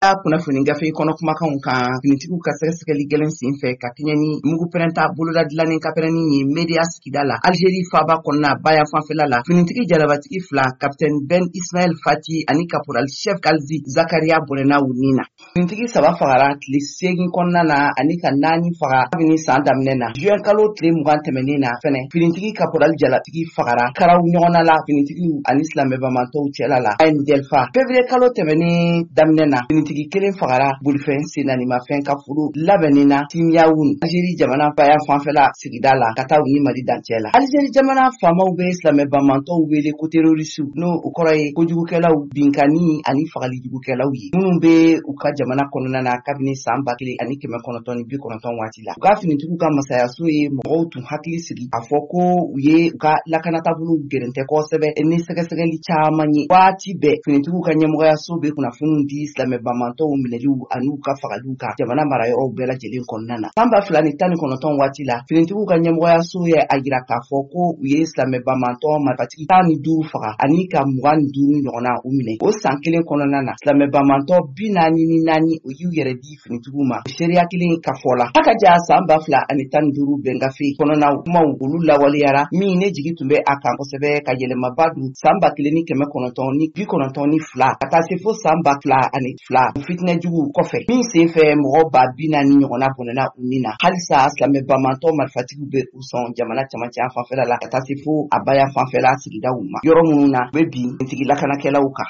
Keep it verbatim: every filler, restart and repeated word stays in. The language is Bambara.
kunnafoni gafe kɔnɔ kumakanw kan finitigiw ka sɛgɛsɛgɛli gɛlɛn sen fɛ ka kɛɲɛ ni mugu pɛrɛnta boloda dilannen ka pɛrɛnni ye media sigida la Algérie faaba kɔnɔna baya fanfɛla la finitigi jalabatigi fila capitaine Ben Ismaël Fati ani caporal chef Galzi Zakaria Bolena Wunina. Finitigi saba fagara tile segin kɔnɔna na ani ka naani faga kabini san daminɛ na juin kalo tile mugan tɛmɛnen na fɛnɛ finitigi caporal jalatigi fagara karaw ɲɔgɔnna la finitigiw ani silamɛbamatɔw cɛla la A M D L F A février kalo tɛmɛnen daminɛ na finitigi kelen fagara bolifɛn sennaanimafɛn ka furu labɛnnen na Timiyaoun Algérie jamana baya fanfɛla sigida la ka taa u ni Mali dancɛ la. Algérie jamana faamaw bɛ silamɛbamatɔw wele ko terrorisiw n'o o kɔrɔ ye kojugukɛlaw binkani ani fagalijugukɛlaw ye minnu bɛ u ka jamana kɔnɔna na kabini san ba kelen ani kɛmɛ kɔnɔntɔn ni bi kɔnɔntɔn waati la. U ka finitigiw ka masayaso ye mɔgɔw tun hakili sigi a fɔ ko u ye u ka lakanataabolo gɛrɛntɛ kosɛbɛ ni sɛgɛsɛgɛli caman ye waati bɛɛ finitigiw ka ɲɛmɔgɔyaso bɛ kunnafoniw di silamɛbamatɔw minɛliw ani u ka fagaliw kan jamana marayɔrɔw bɛɛ lajɛlen kɔnɔna na. San ba fila ni tan ni kɔnɔntɔn waati la finitigiw ka ɲɛmɔgɔyaso ye a jira k'a fɔ ko u ye silamɛbamatɔ marifatigi tan ni duuru faga ani ka mugan ni duuru ɲɔgɔnna u minɛ. O san kelen kɔnɔna na silamɛbamatɔ bi naani ni naani o y'u yɛrɛ di finitigiw ma seereya kelen ka fɔ la. A ka ja san ba fila ani tan ni duuru bɛngafe kɔnɔna kumaw olu lawaleyara min ne jigi tun bɛ a kan kosɛbɛ ka yɛlɛmaba don san ba kelen ni kɛmɛ kɔnɔntɔn ni bi kɔnɔntɔn ni fila ka taa se fo san ba fila ani fila fitinɛjugu kɔfɛ min sen fɛ mɔgɔ ba bi naani ɲɔgɔnna bɔnɛna u ni na. Halisa silamɛbamatɔ marifatigiw bɛ u sɔn jamana camancɛ fanfɛla la ka taa se fo a baya fanfɛla sigidaw ma yɔrɔ minnu na u bɛ bin finitigi lakanakɛlaw kan.